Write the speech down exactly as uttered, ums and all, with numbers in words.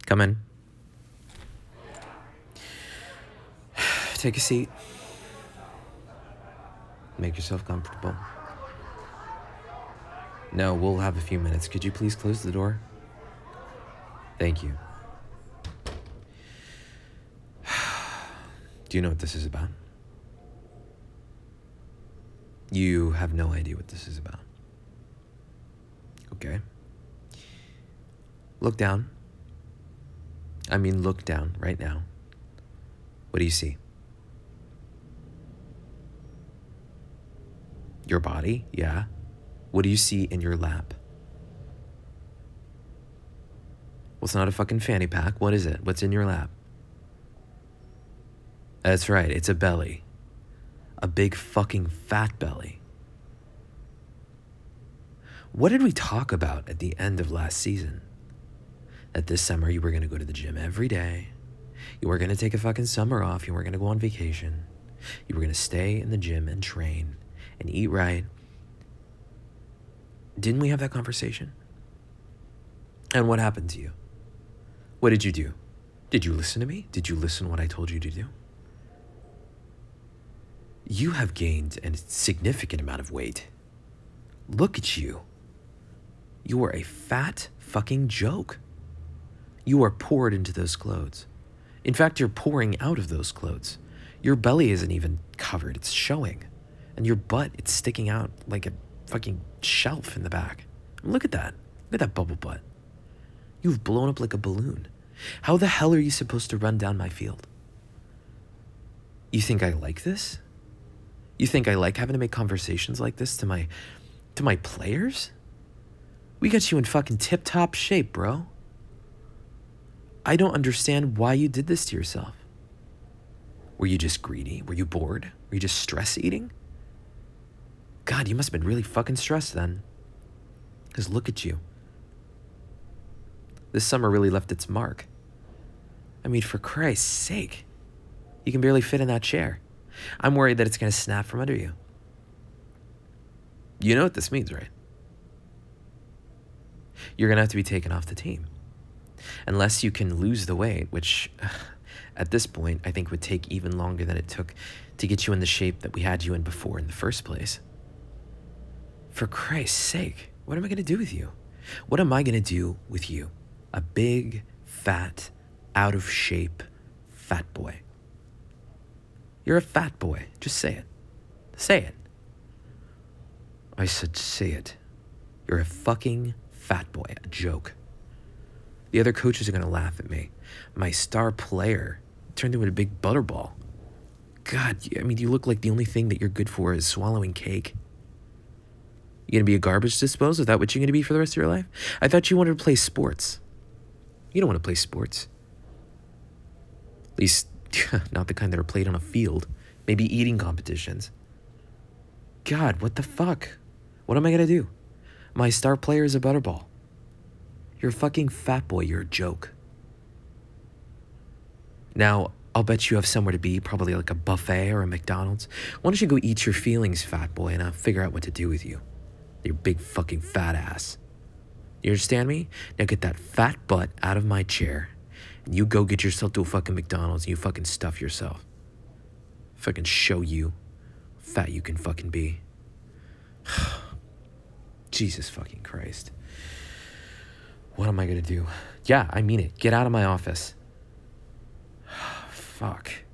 Come in. Take a seat. Make yourself comfortable. No, we'll have a few minutes. Could you please close the door? Thank you. Do you know what this is about? You have no idea what this is about. Okay. Look down. I mean, look down right now. What do you see? Your body? Yeah. What do you see in your lap? Well, it's not a fucking fanny pack. What is it? What's in your lap? That's right. It's a belly. A big fucking fat belly. What did we talk about at the end of last season? That this summer you were going to go to the gym every day. You were going to take a fucking summer off. You were going to go on vacation. You were going to stay in the gym and train and eat right. Didn't we have that conversation? And what happened to you? What did you do? Did you listen to me? Did you listen to what I told you to do? You have gained a significant amount of weight. Look at you. You are a fat fucking joke. You are poured into those clothes. In fact, you're pouring out of those clothes. Your belly isn't even covered. It's showing. And your butt, it's sticking out like a fucking shelf in the back. Look at that. Look at that bubble butt. You've blown up like a balloon. How the hell are you supposed to run down my field? You think I like this? You think I like having to make conversations like this to my to my players? We got you in fucking tip-top shape, bro. I don't understand why you did this to yourself. Were you just greedy? Were you bored? Were you just stress eating? God, you must have been really fucking stressed then. Because look at you. This summer really left its mark. I mean, for Christ's sake. You can barely fit in that chair. I'm worried that it's going to snap from under you. You know what this means, right? You're going to have to be taken off the team. Unless you can lose the weight, which at this point I think would take even longer than it took to get you in the shape that we had you in before in the first place. For Christ's sake, what am I going to do with you? What am I going to do with you? A big, fat, out of shape, fat boy. You're a fat boy. Just say it. Say it. I said say it. You're a fucking fat boy. A joke. The other coaches are going to laugh at me. My star player turned into a big butterball. God, I mean, you look like the only thing that you're good for is swallowing cake. You going to be a garbage disposal? Is that what you're going to be for the rest of your life? I thought you wanted to play sports. You don't want to play sports. At least, not the kind that are played on a field. Maybe eating competitions. God, what the fuck? What am I going to do? My star player is a butterball. You're a fucking fat boy. You're a joke. Now, I'll bet you have somewhere to be, probably like a buffet or a McDonald's. Why don't you go eat your feelings, fat boy, and I'll figure out what to do with you. Your big fucking fat ass. You understand me? Now get that fat butt out of my chair, and you go get yourself to a fucking McDonald's and you fucking stuff yourself. Fucking show you how fat you can fucking be. Jesus fucking Christ. What am I gonna do? Yeah, I mean it. Get out of my office. Fuck.